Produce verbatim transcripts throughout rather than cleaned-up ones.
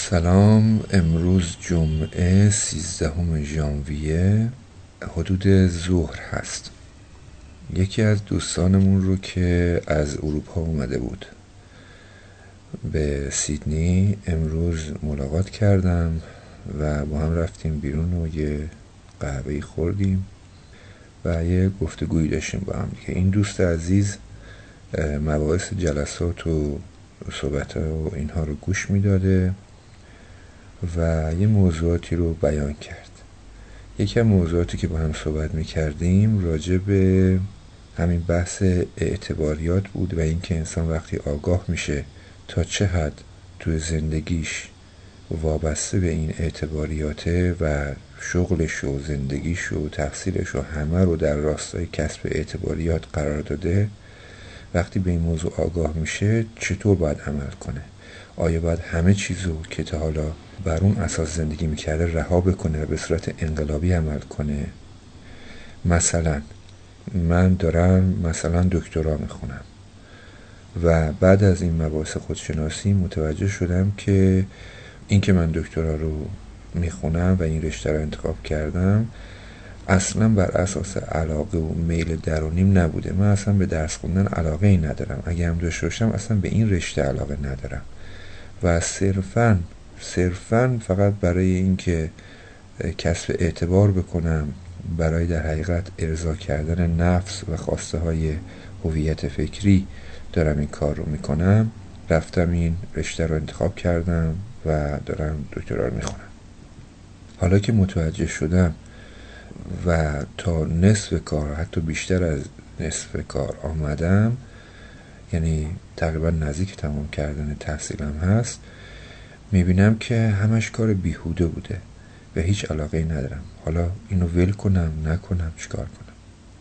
سلام. امروز جمعه سیزدهم ژانویه حدود ظهر هست. یکی از دوستانمون رو که از اروپا اومده بود به سیدنی امروز ملاقات کردم و با هم رفتیم بیرون و یه قهوه‌ای خوردیم و یه گفتگویی داشتیم با هم دیگه. این دوست عزیز مباحث جلسات و صحبت و اینها رو گوش میداده و یه موضوعاتی رو بیان کرد. یکی از موضوعاتی که با هم صحبت میکردیم راجع به همین بحث اعتباریات بود و اینکه انسان وقتی آگاه میشه تا چه حد توی زندگیش وابسته به این اعتباریاته و شغلش و زندگیش و تحصیلش و همه رو در راستای کسب اعتباریات قرار داده، وقتی به این موضوع آگاه میشه چطور باید عمل کنه؟ آیا باید همه چیزو که تا حالا بر اون اساس زندگی میکرده رها بکنه و به صورت انقلابی عمل کنه؟ مثلا من دارم مثلا دکترا میخونم و بعد از این مباحث خودشناسی متوجه شدم که این که من دکترا رو میخونم و این رشته رو انتخاب کردم اصلا بر اساس علاقه و میل درونیم نبوده. من اصلا به درس خوندن علاقه ای ندارم، اگه هم داشته باشم اصلا به این رشته علاقه ندارم و صرفاً صرفاً فقط برای اینکه کسب اعتبار بکنم، برای در حقیقت ارضا کردن نفس و خواسته های هویت فکری دارم این کار رو میکنم، رفتم این رشته رو انتخاب کردم و دارم دکترا رو میخونم. حالا که متوجه شدم و تا نصف کار، حتی بیشتر از نصف کار آمدم، یعنی تقریبا نزدیک تمام کردن تحصیلم هست، میبینم که همش کار بیهوده بوده و هیچ علاقه ای ندارم. حالا اینو ول کنم نکنم چیکار کنم؟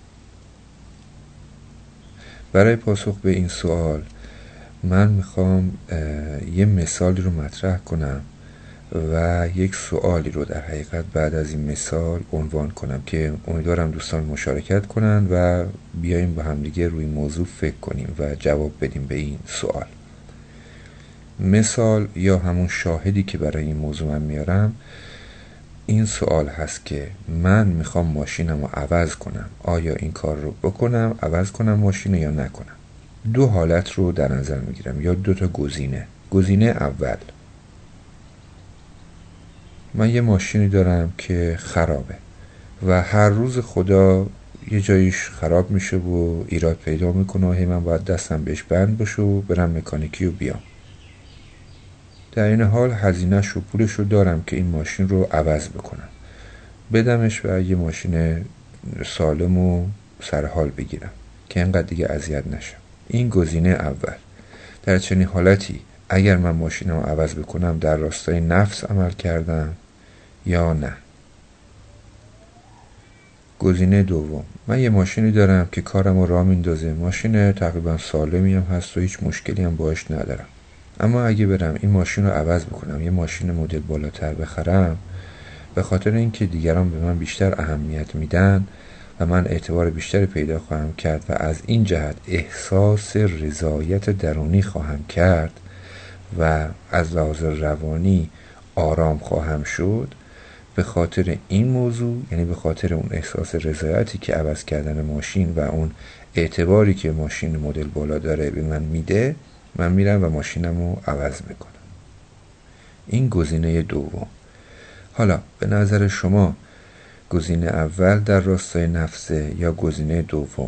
برای پاسخ به این سوال من میخوام یه مثالی رو مطرح کنم و یک سوالی رو در حقیقت بعد از این مثال عنوان کنم که امیدوارم دوستان مشارکت کنن و بیایم با هم دیگه روی موضوع فکر کنیم و جواب بدیم به این سوال. مثال یا همون شاهدی که برای این موضوع من میارم این سوال هست که من میخوام ماشینم رو عوض کنم، آیا این کار رو بکنم، عوض کنم ماشین یا نکنم؟ دو حالت رو در نظر میگیرم یا دو تا گزینه. گزینه اول، من یه ماشینی دارم که خرابه و هر روز خدا یه جاییش خراب میشه و ایراد پیدا میکنه و هی من باید دستم بهش بند باشه و برم مکانیکی و بیام. در این حال هزینه‌ش رو پولش رو دارم که این ماشین رو عوض بکنم، بدمش و یه ماشین سالم و سرحال بگیرم که اینقدر دیگه اذیت نشم. این گزینه اول. در چنین حالتی اگر من ماشینم رو عوض بکنم در راستای نفس عمل کردم یا نه؟ گزینه دوم، من یه ماشینی دارم که کارم رو راه میندازه، ماشین تقریبا سالمی هم هست و هیچ مشکلی هم باهاش ندارم، اما اگه برم این ماشین رو عوض بکنم، یه ماشین مدل بالاتر بخرم، به خاطر اینکه دیگران به من بیشتر اهمیت میدن و من اعتبار بیشتری پیدا خواهم کرد و از این جهت احساس رضایت درونی خواهم کرد و از لحاظ روانی آرام خواهم شد، به خاطر این موضوع، یعنی به خاطر اون احساس رضایتی که عوض کردن ماشین و اون اعتباری که ماشین مدل بالا داره به من میده، من میرم و ماشینم رو عوض میکنم. این گزینه دوم. حالا به نظر شما گزینه اول در راستای نفسه یا گزینه دوم؟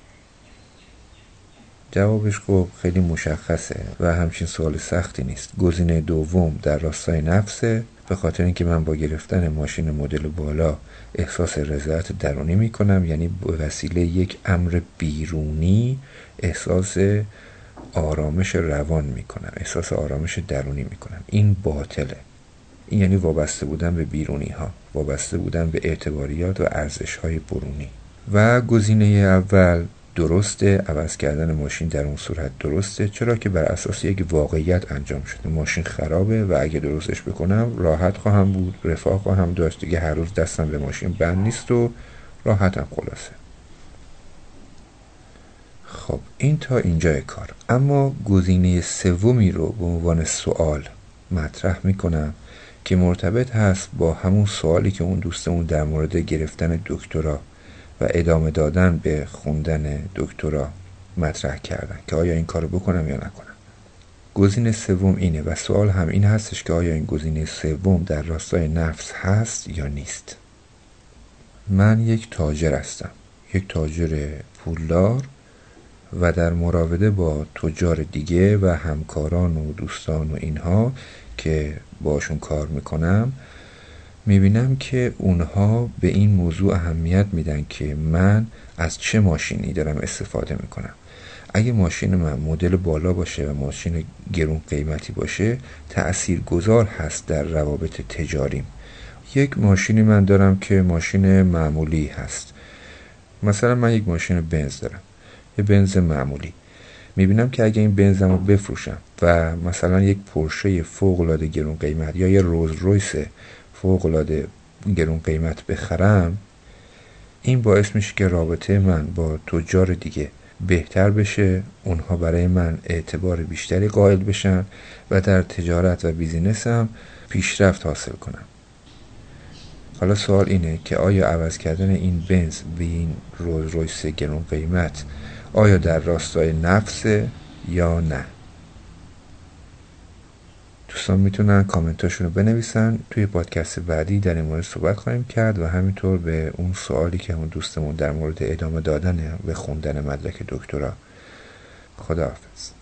جوابش خب خیلی مشخصه و همچین سوال سختی نیست. گزینه دوم در راستای نفسه، به خاطر اینکه من با گرفتن ماشین مدل بالا احساس رضایت درونی میکنم، یعنی به وسیله یک امر بیرونی احساس آرامش روان میکنم، احساس آرامش درونی میکنم. این باطله. این یعنی وابسته بودن به بیرونی ها، وابسته بودن به اعتباریات و ارزش های برونی. و گزینه اول درسته، عوض کردن ماشین در اون صورت درسته، چرا که بر اساس یک واقعیت انجام شده. ماشین خرابه و اگه درستش بکنم راحت خواهم بود، رفاه خواهم داشت، دیگه هر روز دستم به ماشین بند نیست و راحتم خلاصه. خب این تا اینجای کار. اما گزینه سومی رو به عنوان سوال مطرح میکنم که مرتبط هست با همون سوالی که اون دوستمون در مورد گرفتن دکترا و ادامه دادن به خوندن دکترا مطرح کردن که آیا این کارو بکنم یا نکنم. گزینه سوم اینه و سوال هم این هستش که آیا این گزینه سوم در راستای نفس هست یا نیست. من یک تاجر هستم، یک تاجر پولدار و در مراوده با تجار دیگه و همکاران و دوستان و اینها که باشون کار میکنم میبینم که اونها به این موضوع اهمیت میدن که من از چه ماشینی دارم استفاده میکنم. اگه ماشین من مدل بالا باشه و ماشین گرون قیمتی باشه تأثیر گذار هست در روابط تجاریم. یک ماشینی من دارم که ماشین معمولی هست، مثلا من یک ماشین بنز دارم، یه بنز معمولی. میبینم که اگه این بنزم رو بفروشم و مثلا یک پورشه فوق‌العاده گرون قیمت یا یه روز رویس فوق‌العاده گرون قیمت بخرم، این باعث میشه که رابطه من با تجار دیگه بهتر بشه، اونها برای من اعتبار بیشتری قائل بشن و در تجارت و بیزینسم پیشرفت حاصل کنم. حالا سوال اینه که آیا عوض کردن این بنز به این روز رویس گرون قیمت آیا در راستای نفسه یا نه؟ دوستان میتونن کامنتاشون رو بنویسن، توی پادکست بعدی در این مورد صحبت خواهیم کرد و همینطور به اون سوالی که اون دوستمون در مورد ادامه دادن و خوندن مدرک دکترا. خداحافظ.